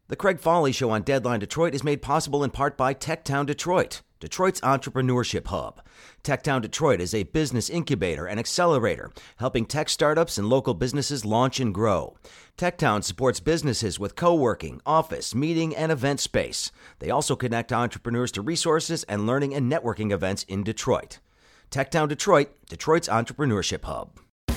The Craig Foley Show on Deadline Detroit is made possible in part by TechTown Detroit, Detroit's entrepreneurship hub. TechTown Detroit is a business incubator and accelerator, helping tech startups and local businesses launch and grow. TechTown supports businesses with co-working, office, meeting, and event space. They also connect entrepreneurs to resources and learning and networking events in Detroit. TechTown Detroit, Detroit's entrepreneurship hub.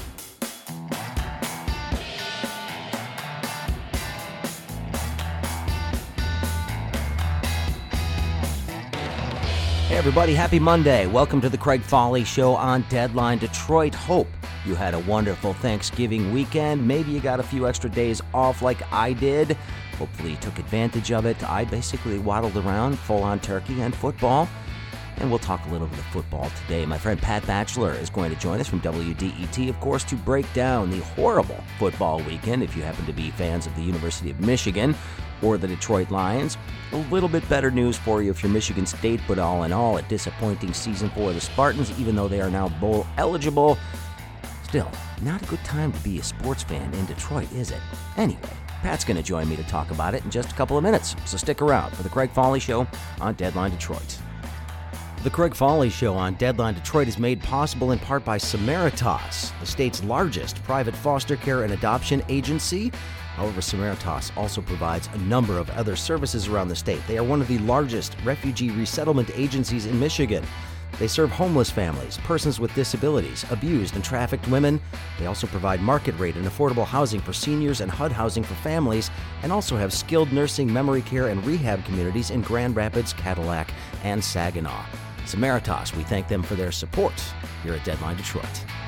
Hey everybody, happy Monday. Welcome to the Craig Foley Show on Deadline Detroit. Hope you had a wonderful Thanksgiving weekend. Maybe you got a few extra days off like I did. Hopefully you took advantage of it. I basically waddled around full-on turkey and football. And we'll talk a little bit of football today. My friend Pat Batchelor is going to join us from WDET, of course, to break down the horrible football weekend. If you happen to be fans of the University of Michigan or the Detroit Lions, a little bit better news for you if you're Michigan State, but all in all, a disappointing season for the Spartans, even though they are now bowl eligible. Still, not a good time to be a sports fan in Detroit, is it? Anyway, Pat's going to join me to talk about it in just a couple of minutes, so stick around for the Craig Foley Show on Deadline Detroit. The Craig Foley Show on Deadline Detroit is made possible in part by Samaritas, the state's largest private foster care and adoption agency. However, Samaritas also provides a number of other services around the state. They are one of the largest refugee resettlement agencies in Michigan. They serve homeless families, persons with disabilities, abused and trafficked women. They also provide market rate and affordable housing for seniors and HUD housing for families, and also have skilled nursing, memory care, and rehab communities in Grand Rapids, Cadillac, and Saginaw. Samaritas, we thank them for their support here at Deadline Detroit.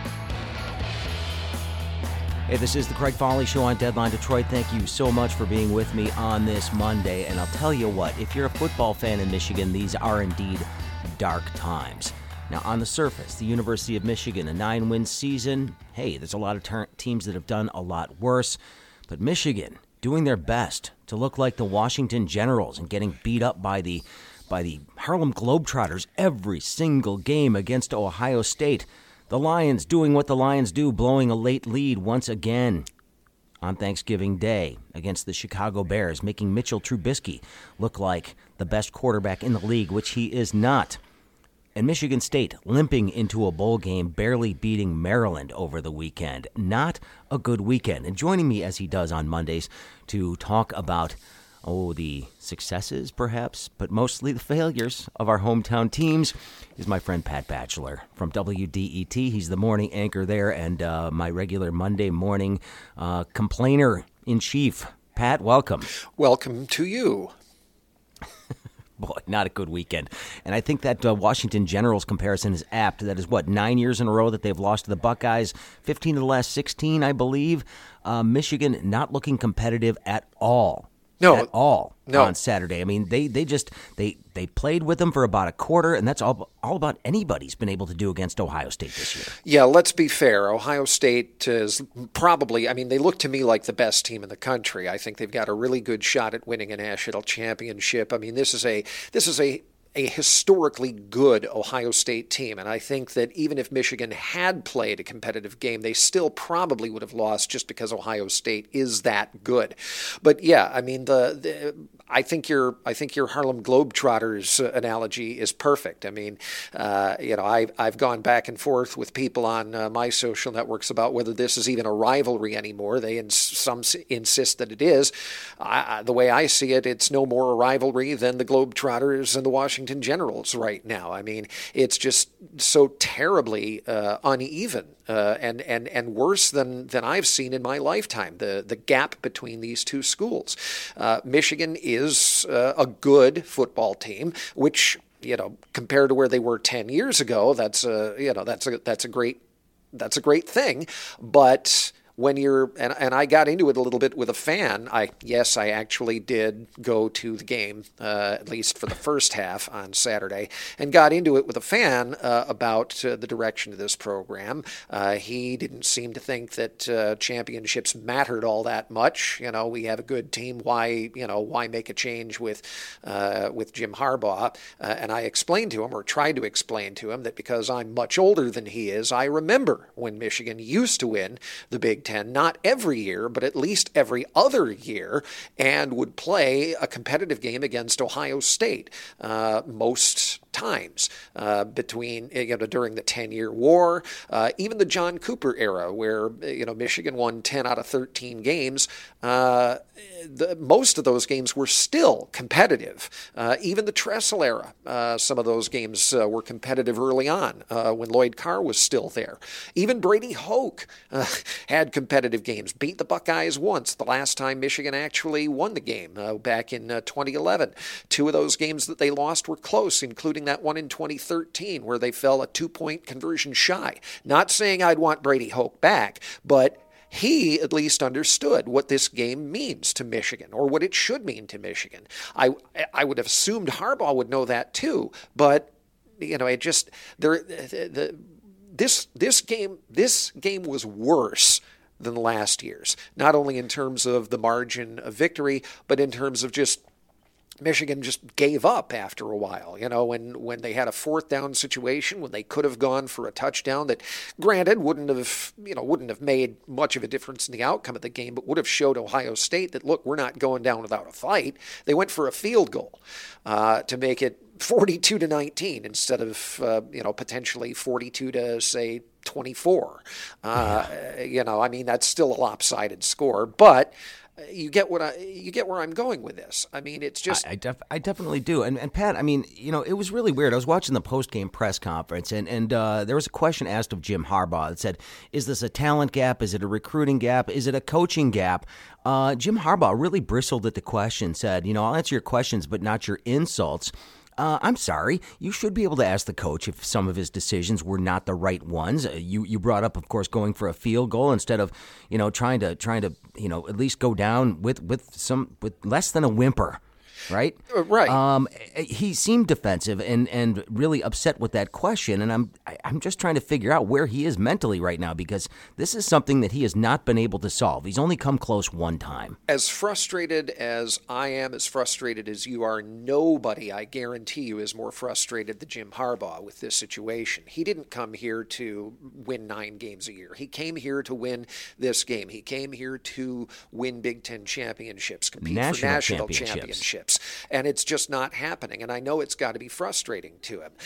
Hey, this is the Craig Foley Show on Deadline Detroit. Thank you so much for being with me on this Monday. And I'll tell you what, if you're a football fan in Michigan, these are indeed dark times. Now, on the surface, the University of Michigan, a 9-win season. Hey, there's a lot of teams that have done a lot worse. But Michigan doing their best to look like the Washington Generals and getting beat up by the Harlem Globetrotters every single game against Ohio State. The Lions doing what the Lions do, blowing a late lead once again on Thanksgiving Day against the Chicago Bears, making Mitchell Trubisky look like the best quarterback in the league, which he is not. And Michigan State limping into a bowl game, barely beating Maryland over the weekend. Not a good weekend. And joining me as he does on Mondays to talk about the successes, perhaps, but mostly the failures of our hometown teams is my friend Pat Batchelor from WDET. He's the morning anchor there and my regular Monday morning complainer-in-chief. Pat, welcome. Welcome to you. Boy, not a good weekend. And I think that Washington Generals comparison is apt. That is, 9 years in a row that they've lost to the Buckeyes, 15 of the last 16, I believe. Michigan not looking competitive at all. No. On Saturday. I mean, they played with them for about a quarter, and that's all about anybody's been able to do against Ohio State this year. Yeah, let's be fair. Ohio State is probably, they look to me like the best team in the country. I think they've got a really good shot at winning a national championship. This is a historically good Ohio State team. And I think that even if Michigan had played a competitive game, they still probably would have lost just because Ohio State is that good. But yeah, I think your Harlem Globetrotters analogy is perfect. I've gone back and forth with people on my social networks about whether this is even a rivalry anymore. Some insist that it is. The way I see it, it's no more a rivalry than the Globetrotters and the Washington Generals right now. It's just so terribly uneven and worse than I've seen in my lifetime. The gap between these two schools. Michigan is a good football team, which compared to where they were 10 years ago, that's a great thing, but when you're, and I got into it a little bit with a fan. I actually did go to the game, at least for the first half on Saturday, and got into it with a fan about the direction of this program. He didn't seem to think that championships mattered all that much. We have a good team. Why make a change with Jim Harbaugh? And I explained to him, or tried to explain to him, that because I'm much older than he is, I remember when Michigan used to win the Big Ten, not every year, but at least every other year, and would play a competitive game against Ohio State most times between during the 10-year war, even the John Cooper era, where Michigan won 10 out of 13 games. Most of those games were still competitive. Even the Tressel era, some of those games were competitive early on when Lloyd Carr was still there. Even Brady Hoke had competitive games, beat the Buckeyes once, the last time Michigan actually won the game back in 2011. Two of those games that they lost were close, including that one in 2013 where they fell a 2-point conversion shy. Not saying I'd want Brady Hoke back, but he at least understood what this game means to Michigan, or what it should mean to Michigan. I would have assumed Harbaugh would know that too, but it just this game was worse than last year's. Not only in terms of the margin of victory, but in terms of just Michigan just gave up after a while, when they had a fourth down situation, when they could have gone for a touchdown that, granted, wouldn't have made much of a difference in the outcome of the game, but would have showed Ohio State that, look, we're not going down without a fight. They went for a field goal to make it 42-19 instead of potentially 42 to say 24. That's still a lopsided score, but you get where I'm going with this. I mean, it's just I definitely do. And Pat, it was really weird. I was watching the post-game press conference, and there was a question asked of Jim Harbaugh that said, "Is this a talent gap? Is it a recruiting gap? Is it a coaching gap?" Jim Harbaugh really bristled at the question, said, "I'll answer your questions, but not your insults." I'm sorry. You should be able to ask the coach if some of his decisions were not the right ones. You brought up, of course, going for a field goal instead of, trying to at least go down with less than a whimper. Right? Right. He seemed defensive and really upset with that question, and I'm just trying to figure out where he is mentally right now, because this is something that he has not been able to solve. He's only come close one time. As frustrated as I am, as frustrated as you are, nobody, I guarantee you, is more frustrated than Jim Harbaugh with this situation. He didn't come here to win 9 games a year. He came here to win this game. He came here to win Big Ten championships, compete for national championships. And it's just not happening. And I know it's got to be frustrating to him.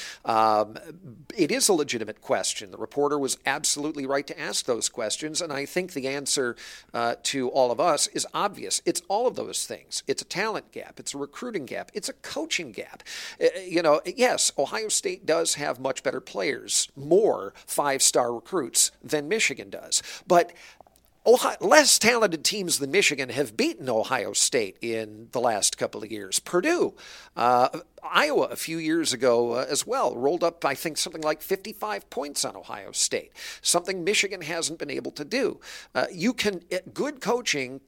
It is a legitimate question. The reporter was absolutely right to ask those questions. And I think the answer to all of us is obvious. It's all of those things. It's a talent gap. It's a recruiting gap. It's a coaching gap. Yes, Ohio State does have much better players, more 5-star recruits than Michigan does. But less talented teams than Michigan have beaten Ohio State in the last couple of years. Purdue, Iowa a few years ago as well, rolled up, I think, something like 55 points on Ohio State, something Michigan hasn't been able to do. Good coaching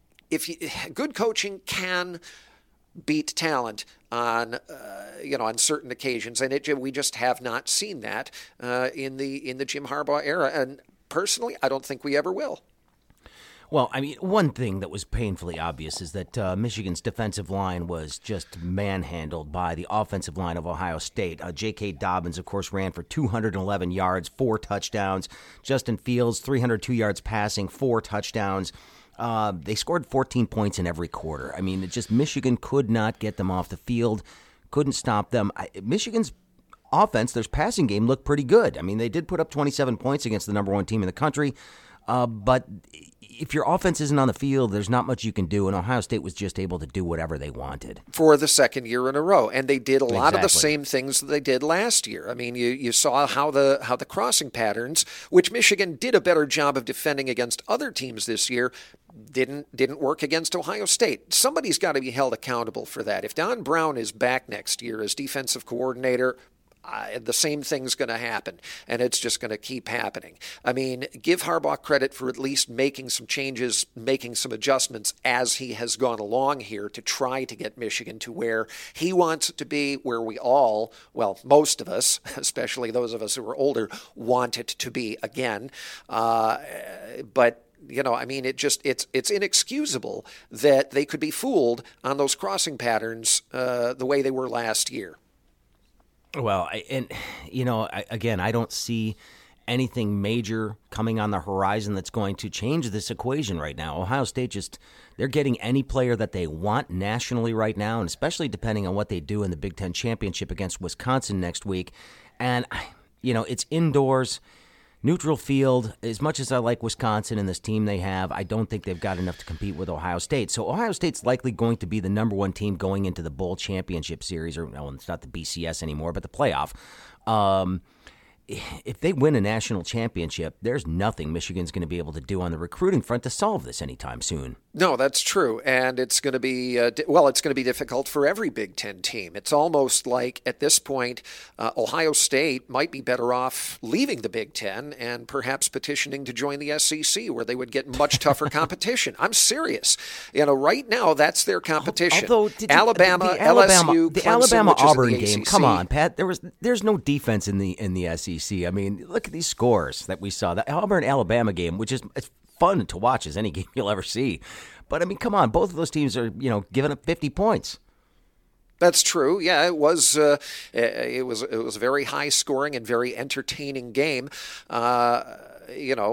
can beat talent on certain occasions, and we just have not seen that in the Jim Harbaugh era. And personally, I don't think we ever will. Well, one thing that was painfully obvious is that Michigan's defensive line was just manhandled by the offensive line of Ohio State. J.K. Dobbins, of course, ran for 211 yards, 4 touchdowns. Justin Fields, 302 yards passing, 4 touchdowns. They scored 14 points in every quarter. Michigan could not get them off the field, couldn't stop them. Michigan's offense, their passing game looked pretty good. They did put up 27 points against the number 1 team in the country, but if your offense isn't on the field, there's not much you can do, and Ohio State was just able to do whatever they wanted. For the second year in a row, and they did a lot of the same things that they did last year. You saw how the crossing patterns, which Michigan did a better job of defending against other teams this year, didn't work against Ohio State. Somebody's got to be held accountable for that. If Don Brown is back next year as defensive coordinator, the same thing's going to happen, and it's just going to keep happening. Give Harbaugh credit for at least making some changes, making some adjustments as he has gone along here to try to get Michigan to where he wants it to be, where we all, most of us, especially those of us who are older, want it to be again. But it's inexcusable that they could be fooled on those crossing patterns the way they were last year. Well, I don't see anything major coming on the horizon that's going to change this equation right now. Ohio State they're getting any player that they want nationally right now, and especially depending on what they do in the Big Ten Championship against Wisconsin next week. And, it's indoors, neutral field. As much as I like Wisconsin and this team they have, I don't think they've got enough to compete with Ohio State. So Ohio State's likely going to be the number one team going into the Bowl Championship Series, or no, it's not the BCS anymore, but the playoff. If they win a national championship, there's nothing Michigan's going to be able to do on the recruiting front to solve this anytime soon. No, that's true, and it's going to be it's going to be difficult for every Big Ten team. It's almost like at this point, Ohio State might be better off leaving the Big Ten and perhaps petitioning to join the SEC, where they would get much tougher competition. I'm serious. Right now that's their competition. Although, Alabama, LSU, the Clemson, Alabama-Auburn game. ACC. Come on, Pat. There's no defense in the SEC. I mean, look at these scores that we saw. The Auburn-Alabama game, which is it's fun to watch as any game you'll ever see. But, I mean, come on. Both of those teams are, giving up 50 points. That's true. Yeah, it was a very high scoring and very entertaining game. But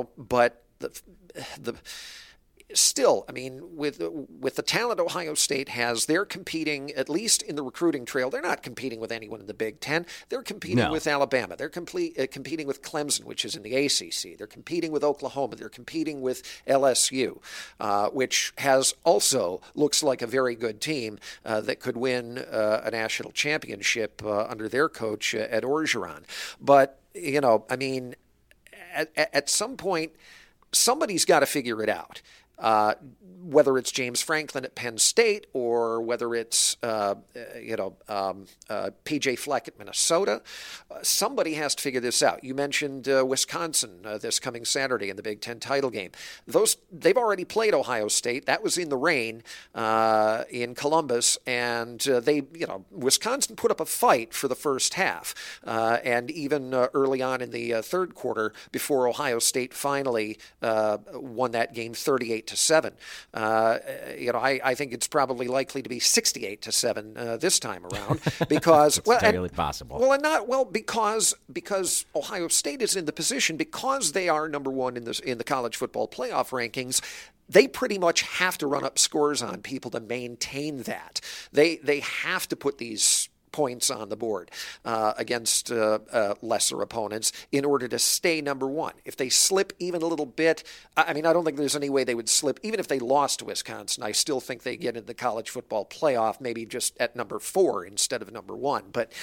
the still, I mean, with the talent Ohio State has, they're competing, at least in the recruiting trail. They're not competing with anyone in the Big Ten. They're competing with Alabama. They're competing with Clemson, which is in the ACC. They're competing with Oklahoma. They're competing with LSU, which has also looks like a very good team that could win a national championship under their coach, Ed Orgeron. But, I mean, at some point, somebody's got to figure it out. Whether it's James Franklin at Penn State or whether it's P.J. Fleck at Minnesota, somebody has to figure this out. You mentioned Wisconsin this coming Saturday in the Big Ten title game. They've already played Ohio State. That was in the rain in Columbus, and Wisconsin put up a fight for the first half, and even early on in the third quarter before Ohio State finally won that game 38-7. I think it's probably likely to be 68-7 this time around because it's entirely possible. Because Ohio State is in the position, because they are number one in the college football playoff rankings. They pretty much have to run up scores on people to maintain that. They have to put these points on the board against lesser opponents in order to stay number one. If they slip even a little bit, I don't think there's any way they would slip. Even if they lost to Wisconsin, I still think they get into the college football playoff, maybe just at number 4 instead of number 1. But,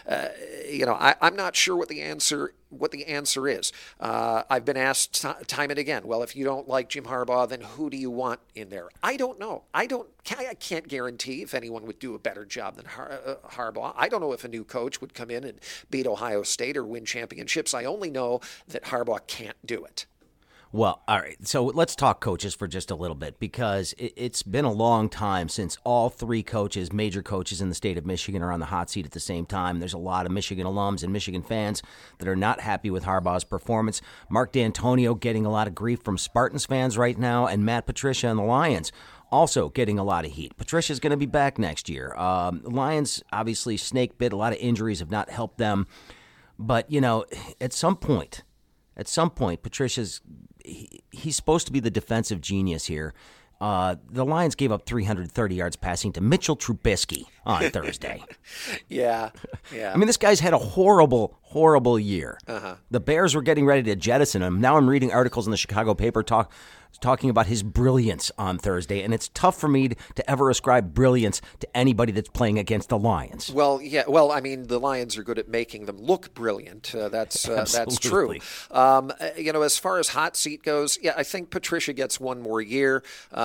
I'm not sure what the answer is. I've been asked time and again, well, if you don't like Jim Harbaugh, then who do you want in there? I don't know. I can't guarantee if anyone would do a better job than Harbaugh. I don't know if a new coach would come in and beat Ohio State or win championships. I only know that Harbaugh can't do it. Well, all right. So let's talk coaches for just a little bit, because it's been a long time since all 3 coaches, major coaches in the state of Michigan, are on the hot seat at the same time. There's a lot of Michigan alums and Michigan fans that are not happy with Harbaugh's performance. Mark D'Antonio getting a lot of grief from Spartans fans right now, and Matt Patricia and the Lions also getting a lot of heat. Patricia's going to be back next year. The Lions, obviously, snake bit. A lot of injuries have not helped them. But, at some point, Patricia's he's supposed to be the defensive genius here. The Lions gave up 330 yards passing to Mitchell Trubisky on Thursday. Yeah. I mean, this guy's had a horrible year. Uh-huh. The Bears were getting ready to jettison him. Now I'm reading articles in the Chicago paper talking about his brilliance on Thursday, and it's tough for me to ever ascribe brilliance to anybody that's playing against the Lions. Well, yeah. Well, I mean, the Lions are good at making them look brilliant. That's true. As far as hot seat goes, yeah, I think Patricia gets one more year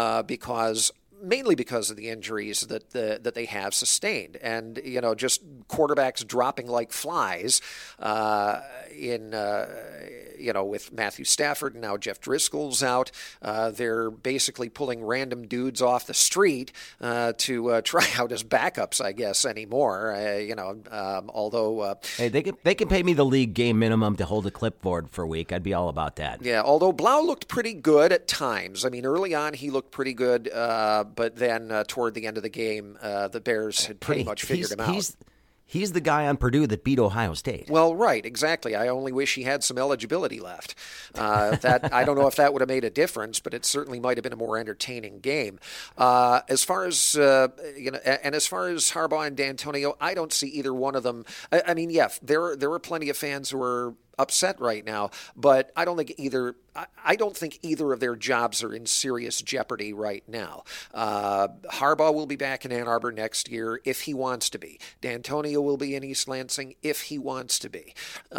mainly because of the injuries that they have sustained, and just quarterbacks dropping like flies with Matthew Stafford and now Jeff Driscoll's out. They're basically pulling random dudes off the street to try out as backups, I guess, anymore. Although hey, they can pay me the league game minimum to hold a clipboard for a week. I'd be all about that. Yeah, although Blau looked pretty good at times. I mean, early on he looked pretty good. But then toward the end of the game, the Bears had pretty much figured him out. He's the guy on Purdue that beat Ohio State. Well, right, exactly. I only wish he had some eligibility left. That I don't know if that would have made a difference, but it certainly might have been a more entertaining game. As far as and as far as Harbaugh and D'Antonio, I don't see either one of them. I mean, yeah, there are plenty of fans who are upset right now, but I don't think either of their jobs are in serious jeopardy right now. Harbaugh will be back in Ann Arbor next year if he wants to be. D'Antonio will be in East Lansing if he wants to be.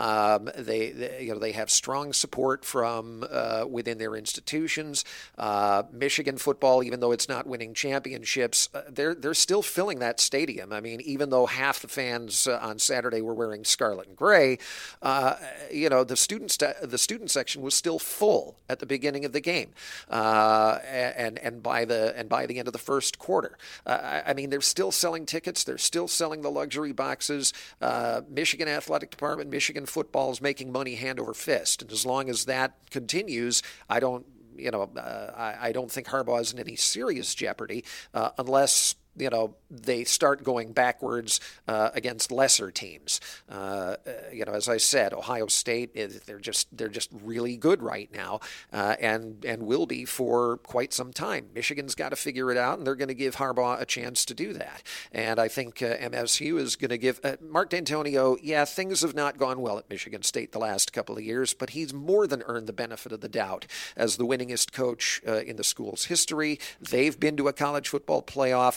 They have strong support from within their institutions. Michigan football, even though it's not winning championships, they're still filling that stadium. I mean, even though half the fans on Saturday were wearing scarlet and gray, the student section was still full at the beginning of the game, and by the end of the first quarter. I mean, they're still selling tickets. They're still selling the luxury boxes. Michigan Athletic Department, Michigan football is making money hand over fist, and as long as that continues, I don't think Harbaugh is in any serious jeopardy unless they start going backwards against lesser teams. As I said, Ohio State, they're just really good right now, and will be for quite some time. Michigan's got to figure it out, and they're going to give Harbaugh a chance to do that. And I think MSU is going to give Mark D'Antonio. Yeah, things have not gone well at Michigan State the last couple of years, but he's more than earned the benefit of the doubt as the winningest coach in the school's history. They've been to a college football playoff.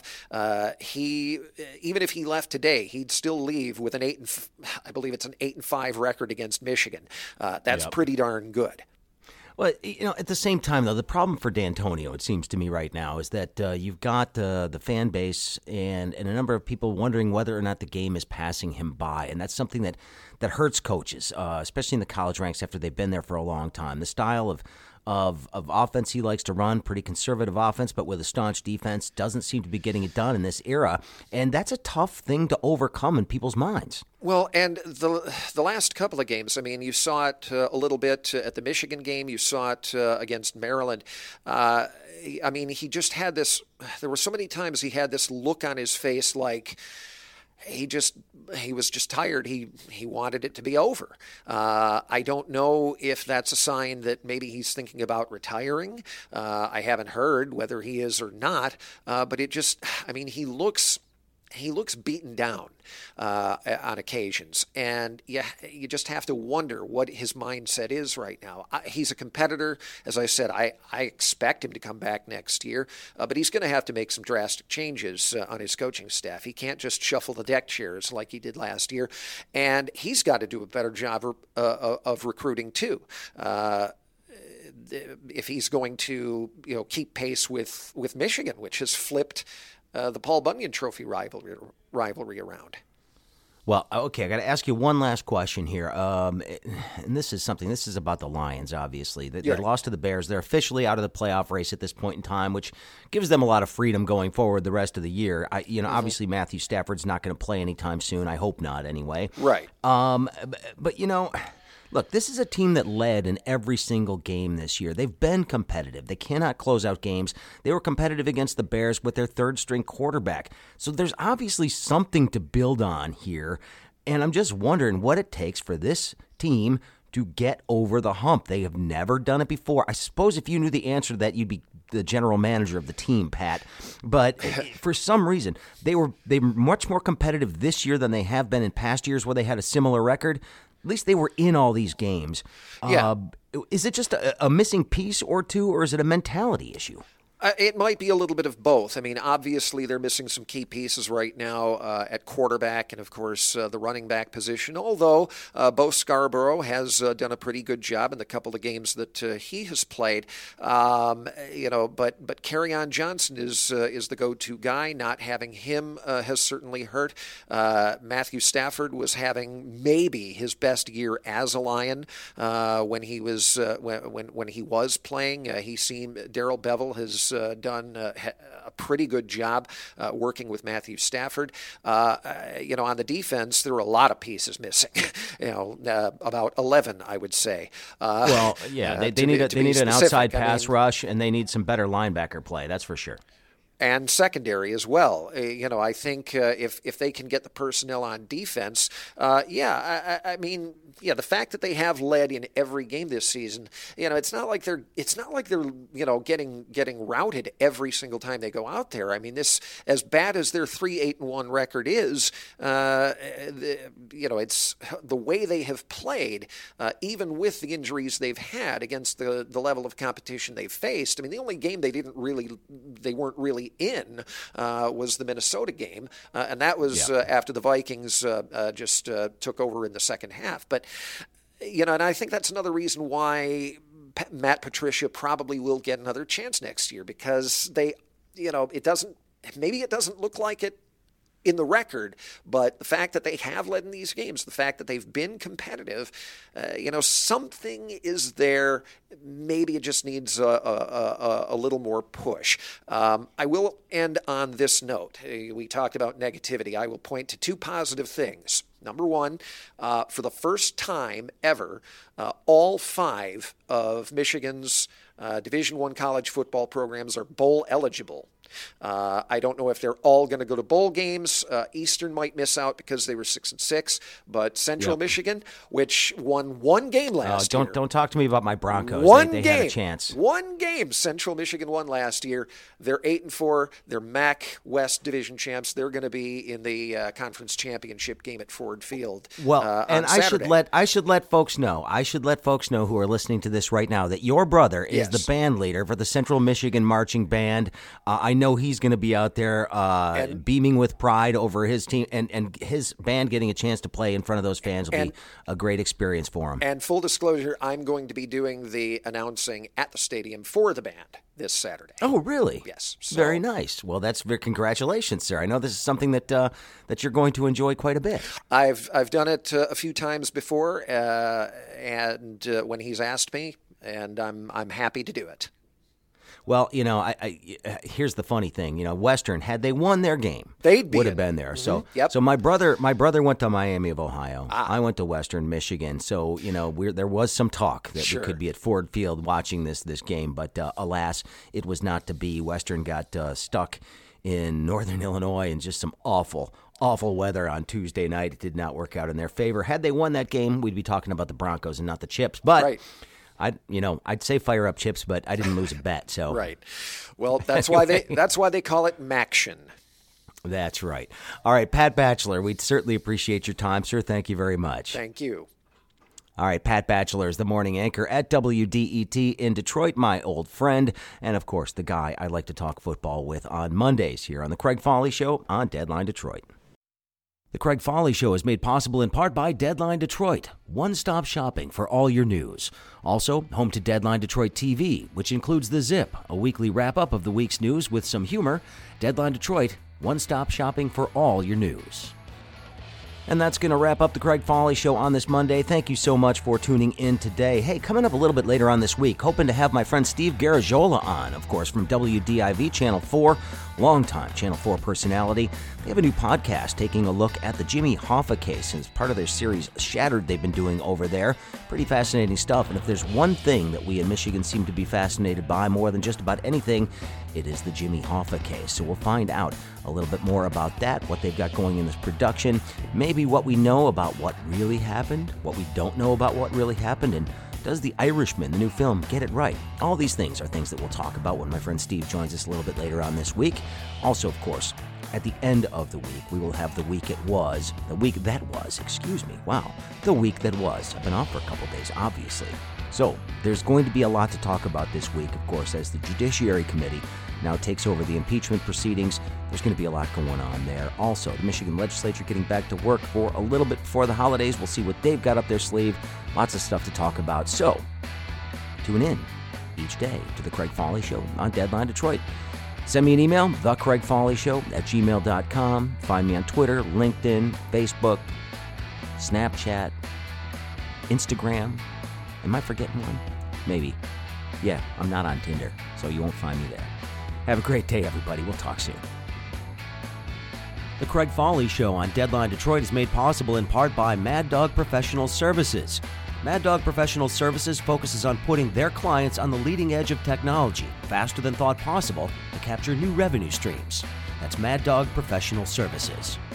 Even if he left today, he'd still leave with I believe it's an 8-5 record against Michigan. That's pretty darn good. Well, at the same time, though, the problem for D'Antonio, it seems to me right now, is that you've got the fan base and a number of people wondering whether or not the game is passing him by. And that's something that hurts coaches, especially in the college ranks after they've been there for a long time. The style of offense he likes to run, pretty conservative offense, but with a staunch defense, doesn't seem to be getting it done in this era. And that's a tough thing to overcome in people's minds. Well, and the last couple of games, I mean, you saw it a little bit at the Michigan game. You saw it against Maryland. I mean, he just had this – there were so many times he had this look on his face like – he was just tired. He wanted it to be over. I don't know if that's a sign that maybe he's thinking about retiring. I haven't heard whether he is or not. But he looks beaten down on occasions, and you just have to wonder what his mindset is right now. He's a competitor. As I said, I expect him to come back next year, but he's going to have to make some drastic changes on his coaching staff. He can't just shuffle the deck chairs like he did last year, and he's got to do a better job of recruiting too. If he's going to keep pace with Michigan, which has flipped the Paul Bunyan Trophy rivalry around. Well, okay, I got to ask you one last question here. And this is about the Lions, obviously. They lost to the Bears. They're officially out of the playoff race at this point in time, which gives them a lot of freedom going forward the rest of the year. Obviously Matthew Stafford's not going to play anytime soon. I hope not, anyway. Right. But look, this is a team that led in every single game this year. They've been competitive. They cannot close out games. They were competitive against the Bears with their third-string quarterback. So there's obviously something to build on here, and I'm just wondering what it takes for this team to get over the hump. They have never done it before. I suppose if you knew the answer to that, you'd be the general manager of the team, Pat. But for some reason, they were much more competitive this year than they have been in past years where they had a similar record. At least they were in all these games. Yeah. Is it just a missing piece or two, or is it a mentality issue? It might be a little bit of both. I mean, obviously they're missing some key pieces right now at quarterback and, of course, the running back position, although Bo Scarborough has done a pretty good job in the couple of games that he has played. But Kerryon Johnson is the go-to guy. Not having him has certainly hurt. Matthew Stafford was having maybe his best year as a Lion when he was playing. Darrell Bevell has done a pretty good job working with Matthew Stafford. On the defense, there were a lot of pieces missing. About 11, I would say. They need an outside pass rush, and they need some better linebacker play. That's for sure. And secondary as well. I think if they can get the personnel on defense, I mean, the fact that they have led in every game this season, it's not like they're getting routed every single time they go out there. I mean, this, as bad as their 3-8-1 record is, it's the way they have played, even with the injuries they've had against the level of competition they've faced. I mean, the only game they weren't really in was the Minnesota game, and that was after the Vikings just took over in the second half. But and I think that's another reason why Matt Patricia probably will get another chance next year, because it doesn't look like it in the record, but the fact that they have led in these games, the fact that they've been competitive, something is there. Maybe it just needs a little more push. I will end on this note. We talked about negativity. I will point to two positive things. Number one, for the first time ever, all 5 of Michigan's Division I college football programs are bowl eligible. I don't know if they're all going to go to bowl games. Eastern might miss out because they were 6-6, but Central Michigan, which won one game last year. Don't talk to me about my Broncos. They had a chance. One game Central Michigan won last year. They're 8-4. They're MAC West Division champs. They're going to be in the conference championship game at Ford Field. Well, and I should let folks know. I should let folks know who are listening to this right now that your brother is the band leader for the Central Michigan Marching Band. I know he's going to be out there beaming with pride over his team, and his band getting a chance to play in front of those fans will be a great experience for him. And full disclosure, I'm going to be doing the announcing at the stadium for the band this Saturday. Oh, really? Yes. So, very nice. Well, congratulations, sir. I know this is something that you're going to enjoy quite a bit. I've done it a few times before, and when he's asked me, and I'm happy to do it. Well, here's the funny thing. Western, had they won their game, would have been there. Mm-hmm. So my brother went to Miami of Ohio. I went to Western Michigan. So there was some talk that we could be at Ford Field watching this game, but alas, it was not to be. Western got stuck in northern Illinois and just some awful weather on Tuesday night. It did not work out in their favor. Had they won that game, we'd be talking about the Broncos and not the Chips. But. Right. I'd say fire up Chips, but I didn't lose a bet. So right. Well, that's why they call it Maction. That's right. All right, Pat Batchelor, we'd certainly appreciate your time, sir. Thank you very much. Thank you. All right, Pat Batchelor is the morning anchor at WDET in Detroit, my old friend, and of course the guy I like to talk football with on Mondays here on the Craig Foley Show on Deadline Detroit. The Craig Foley Show is made possible in part by Deadline Detroit, one-stop shopping for all your news. Also, home to Deadline Detroit TV, which includes The Zip, a weekly wrap-up of the week's news with some humor. Deadline Detroit, one-stop shopping for all your news. And that's going to wrap up the Craig Foley Show on this Monday. Thank you so much for tuning in today. Hey, coming up a little bit later on this week, hoping to have my friend Steve Garagiola on, of course, from WDIV Channel 4, longtime Channel 4 personality. They have a new podcast taking a look at the Jimmy Hoffa case as part of their series Shattered they've been doing over there. Pretty fascinating stuff. And if there's one thing that we in Michigan seem to be fascinated by more than just about anything, it is the Jimmy Hoffa case. So we'll find out a little bit more about that, what they've got going in this production, maybe what we know about what really happened, what we don't know about what really happened, and does The Irishman, the new film, get it right? All these things are things that we'll talk about when my friend Steve joins us a little bit later on this week. Also, of course, at the end of the week, we will have the week that was. Wow, the week that was. I've been off for a couple days, obviously. So, there's going to be a lot to talk about this week, of course, as the Judiciary Committee now takes over the impeachment proceedings. There's going to be a lot going on there. Also, the Michigan legislature getting back to work for a little bit before the holidays. We'll see what they've got up their sleeve. Lots of stuff to talk about. So, tune in each day to the Craig Foley Show on Deadline Detroit. Send me an email, thecraigfoleyshow@gmail.com. Find me on Twitter, LinkedIn, Facebook, Snapchat, Instagram. Am I forgetting one? Maybe. Yeah, I'm not on Tinder, so you won't find me there. Have a great day, everybody. We'll talk soon. The Craig Foley Show on Deadline Detroit is made possible in part by Mad Dog Professional Services. Mad Dog Professional Services focuses on putting their clients on the leading edge of technology faster than thought possible to capture new revenue streams. That's Mad Dog Professional Services.